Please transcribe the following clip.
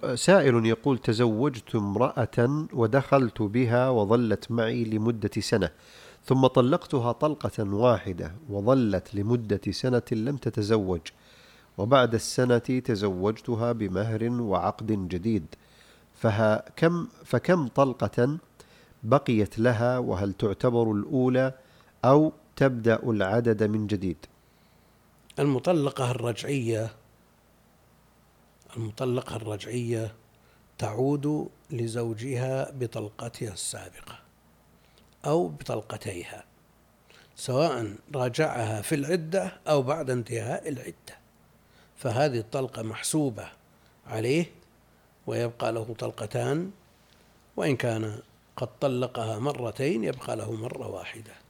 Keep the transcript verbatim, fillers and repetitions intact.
سائل يقول: تزوجت امرأة ودخلت بها وظلت معي لمدة سنة، ثم طلقتها طلقة واحدة وظلت لمدة سنة لم تتزوج، وبعد السنة تزوجتها بمهر وعقد جديد، فها كم فكم طلقة بقيت لها؟ وهل تعتبر الأولى أو تبدأ العدد من جديد؟ المطلقة الرجعية المطلقة الرجعية تعود لزوجها بطلقتها السابقة أو بطلقتيها، سواء راجعها في العدة أو بعد انتهاء العدة، فهذه الطلقة محسوبة عليه ويبقى له طلقتان، وإن كان قد طلقها مرتين يبقى له مرة واحدة.